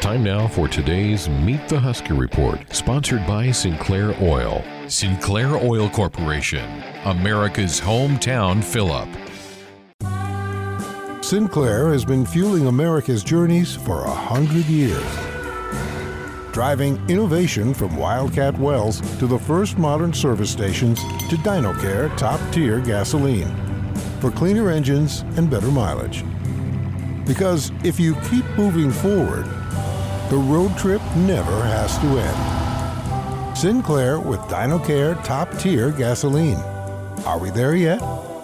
Time now for today's Meet the Husker Report, sponsored by Sinclair Oil. Sinclair Oil Corporation, America's hometown fill-up. Sinclair has been fueling America's journeys for 100 years. Driving innovation from Wildcat Wells to the first modern service stations to DinoCare top-tier gasoline for cleaner engines and better mileage. Because if you keep moving forward, the road trip never has to end. Sinclair with DinoCare top-tier gasoline. Are we there yet?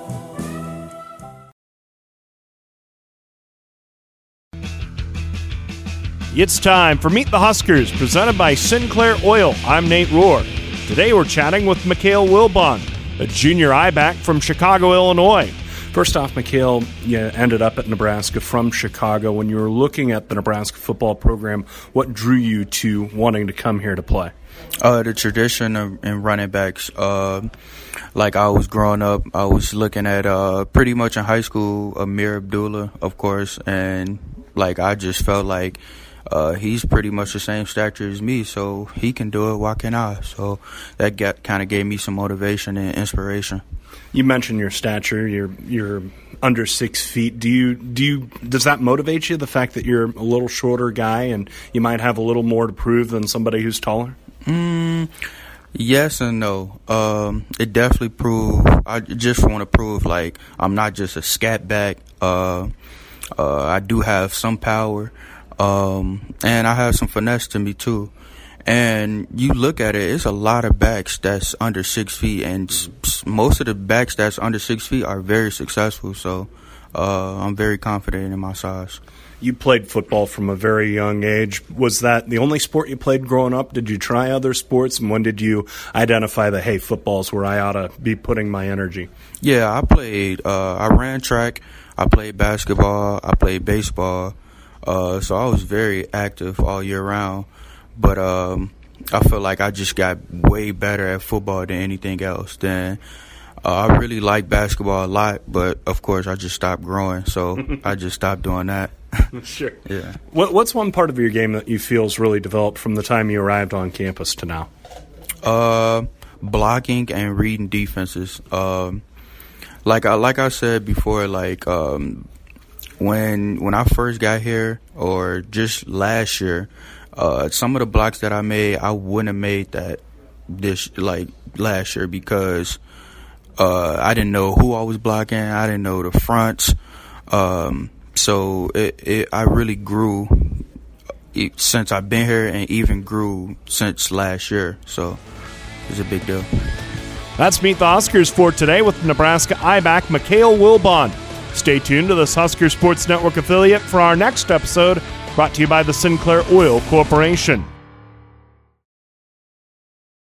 It's time for Meet the Huskers, presented by Sinclair Oil. I'm Nate Rohr. Today we're chatting with Mikhail Wilbon, a junior I-back from Chicago, Illinois. First off, Mikhail, you ended up at Nebraska from Chicago. When you were looking at the Nebraska football program, what drew you to wanting to come here to play? The tradition in running backs. Like I was growing up, I was looking at pretty much in high school, Amir Abdullah, of course, and like I just felt like he's pretty much the same stature as me, so he can do it. Why can't I? So that kind of gave me some motivation and inspiration. You mentioned your stature. You're under 6 feet. Does that motivate you? The fact that you're a little shorter guy and you might have a little more to prove than somebody who's taller? Yes and no. It definitely proved. I just want to prove like I'm not just a scat back. I do have some power. And I have some finesse to me too. And you look at it, it's a lot of backs that's under 6 feet, and most of the backs that's under 6 feet are very successful. So I'm very confident in my size. You played football from a very young age. Was that the only sport you played growing up? Did you try other sports? And when did you identify that, hey, football's where I ought to be putting my energy? Yeah, I played. I ran track. I played basketball. I played baseball. So I was very active all year round. But I feel like I just got way better at football than anything else. Then I really like basketball a lot, but of course I just stopped growing, so I just stopped doing that. Sure. Yeah. What's one part of your game that you feel's really developed from the time you arrived on campus to now? Blocking and reading defenses. Like I said before, like when I first got here, or just last year, some of the blocks that I made, I wouldn't have made that last year because I didn't know who I was blocking. I didn't know the fronts. So I really grew since I've been here, and even grew since last year. So it's a big deal. That's Meet the Huskers for today with Nebraska I-back Mikhail Wilbon. Stay tuned to this Husker Sports Network affiliate for our next episode, brought to you by the Sinclair Oil Corporation.